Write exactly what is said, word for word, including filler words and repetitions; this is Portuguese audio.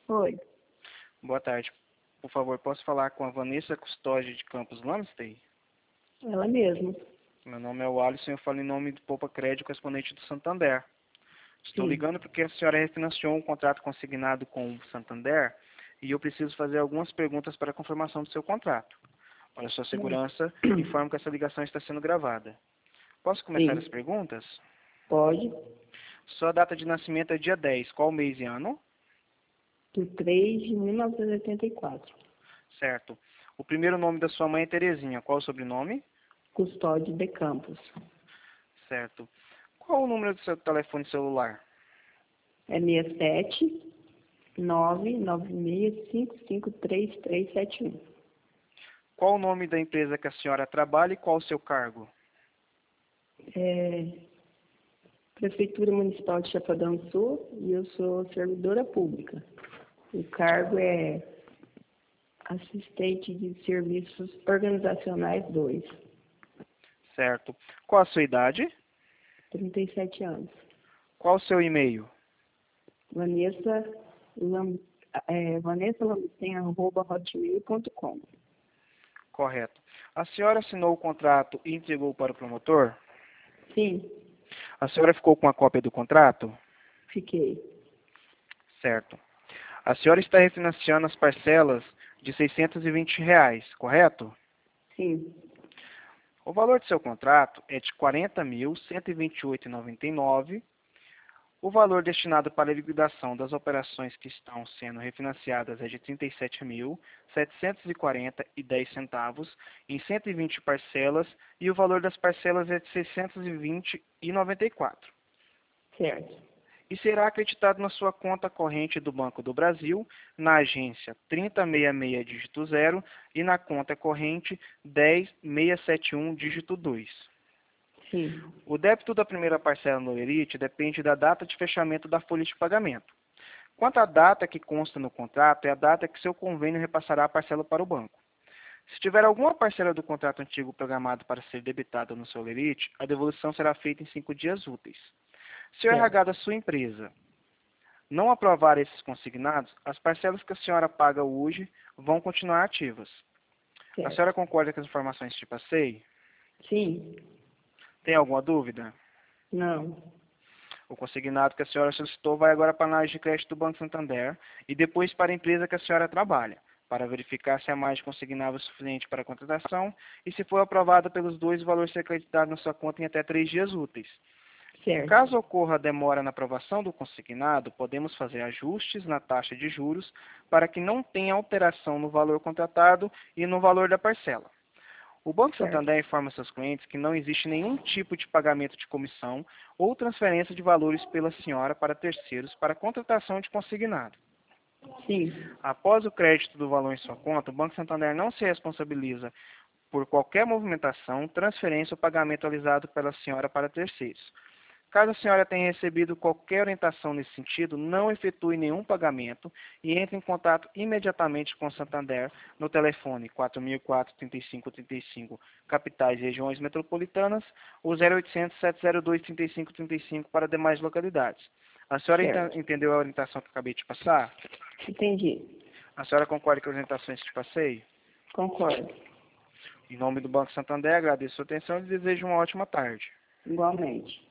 Oi, Boa tarde. Por favor, posso falar com a Vanessa Custódio de Campos Lamstey? ela mesma. Meu nome é o Alisson e eu falo em nome do Poupa Crédito, correspondente do Santander. Estou Sim. ligando porque a senhora refinanciou um contrato consignado com o Santander e eu preciso fazer algumas perguntas para a confirmação do seu contrato. Para sua segurança, informo que essa ligação está sendo gravada. Posso começar as Sim, perguntas? pode. Sua data de nascimento é dia dez. Qual mês e ano? Do três de mil novecentos e oitenta e quatro. Certo. O primeiro nome da sua mãe é Terezinha. Qual o sobrenome? Custódio de Campos. Certo. Qual o número do seu telefone celular? É seis sete nove nove seis cinco cinco três três sete um. Qual o nome da empresa que a senhora trabalha e qual o seu cargo? É Prefeitura Municipal de Chapadão do Sul e eu sou servidora pública. O cargo é assistente de serviços organizacionais dois. Certo. Qual a sua idade? trinta e sete anos. Qual o seu e-mail? Vanessa Lam, é, vanessa lamicem arroba hotmail ponto com. Correto. A senhora assinou o contrato e entregou para o promotor? Sim, A senhora ficou com a cópia do contrato? fiquei. Certo. A senhora está refinanciando as parcelas de seiscentos e vinte reais, correto? Sim, O valor do seu contrato é de quarenta mil cento e vinte e oito reais e noventa e nove centavos. O valor destinado para a liquidação das operações que estão sendo refinanciadas é de trinta e sete mil setecentos e quarenta reais e dez centavos em cento e vinte parcelas e o valor das parcelas é de seiscentos e vinte reais e noventa e quatro centavos. certo. E será acreditado na sua conta corrente do Banco do Brasil, na agência trinta sessenta e seis, dígito zero, e na conta corrente dez mil seiscentos e setenta e um, dígito dois. Sim, O débito da primeira parcela no Lerite depende da data de fechamento da folha de pagamento. Quanto à data que consta no contrato, é a data que seu convênio repassará a parcela para o banco. Se tiver alguma parcela do contrato antigo programado para ser debitada no seu Lerite, a devolução será feita em cinco dias úteis. Se o R H certo. da sua empresa não aprovar esses consignados, as parcelas que a senhora paga hoje vão continuar ativas. A senhora Certo. concorda com as informações que te passei? Sim, Tem alguma dúvida? não. O consignado que a senhora solicitou vai agora para a análise de crédito do Banco Santander e depois para a empresa que a senhora trabalha, para verificar se a margem consignável é suficiente para a contratação e se for aprovada pelos dois, o valor será acreditado na sua conta em até três dias úteis. Caso Certo. ocorra demora na aprovação do consignado, podemos fazer ajustes na taxa de juros para que não tenha alteração no valor contratado e no valor da parcela. O Banco Certo. Santander informa seus clientes que não existe nenhum tipo de pagamento de comissão ou transferência de valores pela senhora para terceiros para contratação de consignado. Sim, Após o crédito do valor em sua conta, o Banco Santander não se responsabiliza por qualquer movimentação, transferência ou pagamento realizado pela senhora para terceiros. Caso a senhora tenha recebido qualquer orientação nesse sentido, não efetue nenhum pagamento e entre em contato imediatamente com o Santander no telefone quatro mil e quatro, trinta e cinco, trinta e cinco, capitais e regiões metropolitanas, ou zero oitocentos, sete zero dois, trinta e cinco, trinta e cinco para demais localidades. A senhora enta- certo. entendeu a orientação que eu acabei de passar? Entendi. A senhora concorda com as orientações que te passei? Concordo. Em nome do Banco Santander, agradeço a sua atenção e desejo uma ótima tarde. Igualmente.